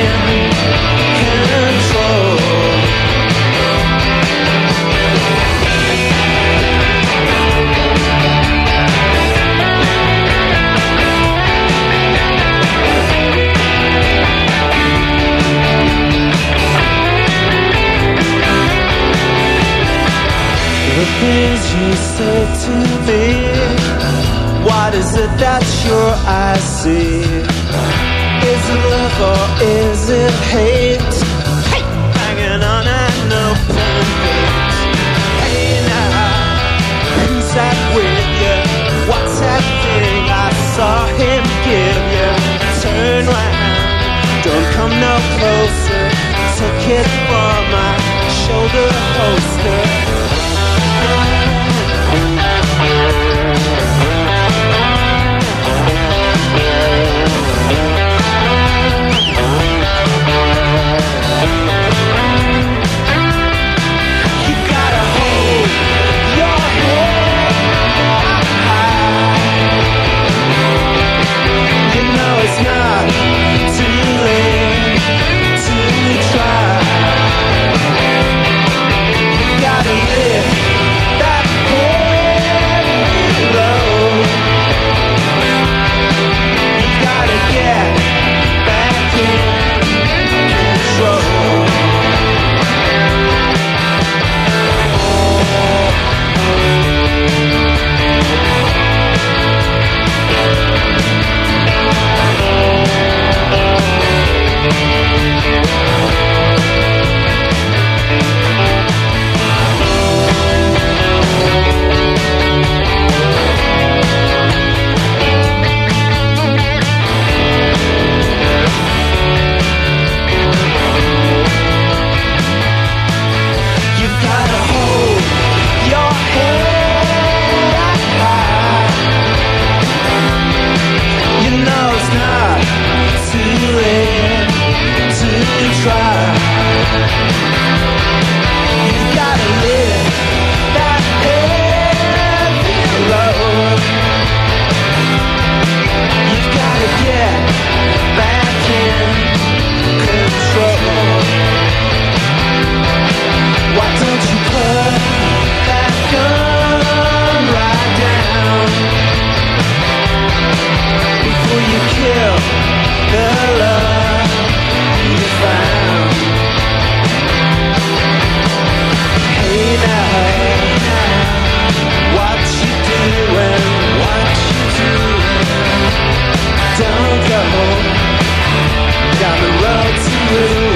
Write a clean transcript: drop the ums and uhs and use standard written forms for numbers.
The things you say to me, what is it that your eyes see? Is it love or is it hate? Hey! Hanging on an open gate. Hey now, who's that with you? What's that thing I saw him give you? Turn round, don't come no closer. Took it from my shoulder holster. Down the road to ruin.